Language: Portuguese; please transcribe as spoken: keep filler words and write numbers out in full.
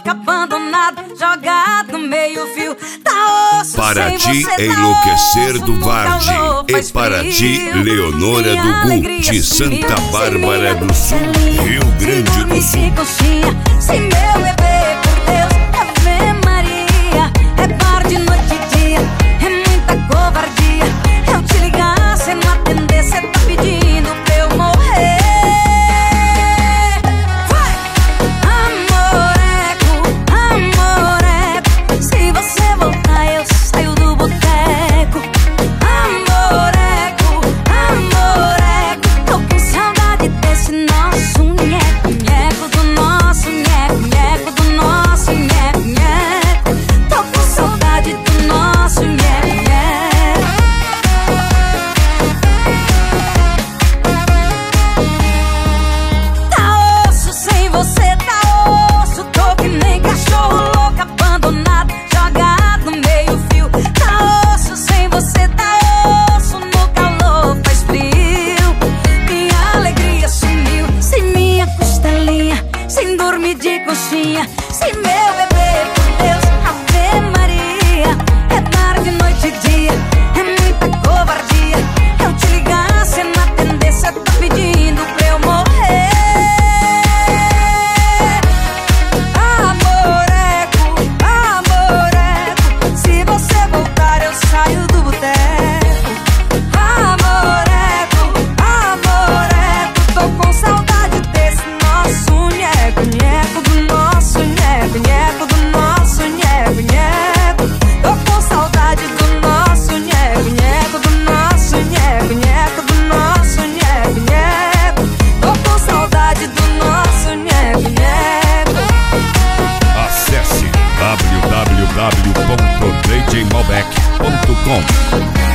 louca, abandonado, jogado no meio-fio. Tá osso Para sem ti você, enlouquecer tá do osso, Varde. no calor E faz para frio. ti, Leonora Minha do Gu, alegria de sumiu. Santa Sem Bárbara minha do Sul, costelinha, Rio sem Grande do dormir Sul. de coxinha, sem meu bebê, por Deus, Ave Maria. É bar de noite e dia, é muita covardia. Eu te ligar, cê não atender, cê tá pedindo pra eu morrer. Vai! Amoreco, amoreco, se você voltar eu saio do boteco. Amoreco, amoreco, tô com saudade desse nosso nheco, nheco, do nosso nheco, nheco, do nosso nheco, nheco. Tô com saudade do nosso nheco, nheco. Tá osso sem você, tá osso, tô que nem cachorro louco, abandonado, jogado no meio-fio. Tá osso sem você, tá osso, no calor faz frio. Minha alegria sumiu, sem minha costelinha, sem dormir de coxinha, sem meu bebê, por Deus, Ave Maria. É tarde, noite e dia, é muita covardia. Eu te ligar, cê não atender, cê tá pedindo pra eu morrer. Amoreco, amoreco, se você voltar eu saio do boteco. Amoreco, amoreco, tô com saudade desse nosso nheco, nheco, do nosso nheco, nheco, do nosso nheco, nheco. Tô com saudade do nosso nheco, nheco, do nosso nheco, nheco, do nosso nheco, nheco. Tô com saudade do nosso nheco, nheco. Acesse w w w ponto d j malbec ponto com.